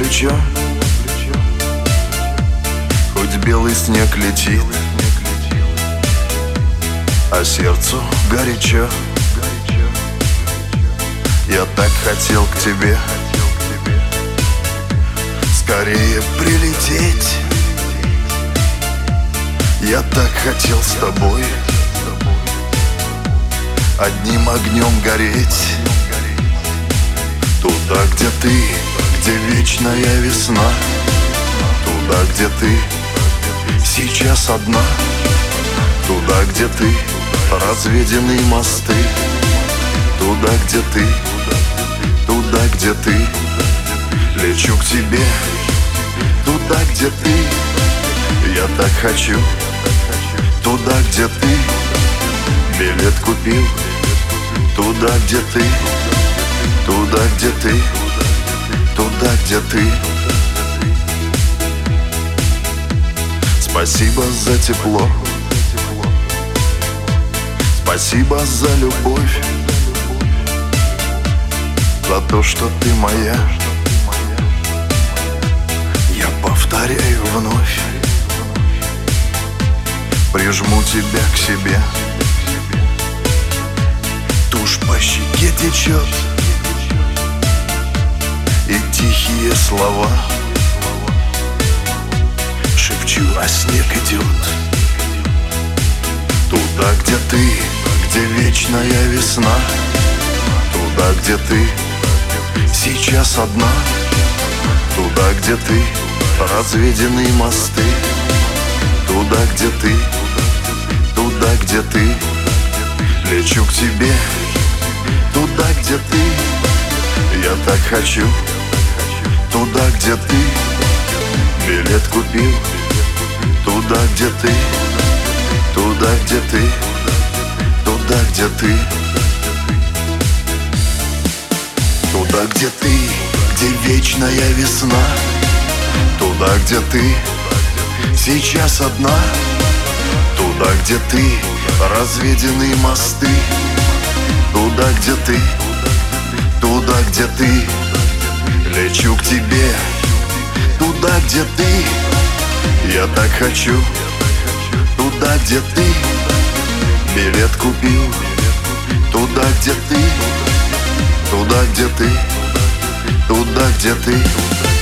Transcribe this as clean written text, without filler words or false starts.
плечо, хоть белый снег летит, а сердцу горячо. Я так хотел к тебе скорее прилететь. Я так хотел с тобой одним огнем гореть. Туда, где ты, где вечная весна, туда, где ты сейчас одна, туда, где ты разведенные мосты, туда, где ты, туда, где ты. Лечу к тебе, туда, где ты. Я так хочу, туда, где ты. Билет купил, туда, где ты. Туда, где ты, туда, где ты. Спасибо за тепло, спасибо за любовь, за то, что ты моя. Я повторяю вновь, прижму тебя к себе. Тушь по щеке течет, и тихие слова шепчу, а снег идет. Туда, где ты, где вечная весна, туда, где ты сейчас одна, туда, где ты разведенные мосты, туда, где ты, туда, где ты. Лечу к тебе, туда, где ты. Я так хочу, туда, где ты. Билет купил, туда, где ты. Туда, где ты. Туда, где ты. Туда, где ты, где вечная весна, туда, где ты сейчас одна, туда, где ты разведенные мосты, туда, где ты. Туда, где ты. Лечу к тебе, туда, где ты. Я так хочу, туда, где ты. Билет купил, туда, где ты. Туда, где ты. Туда, где ты.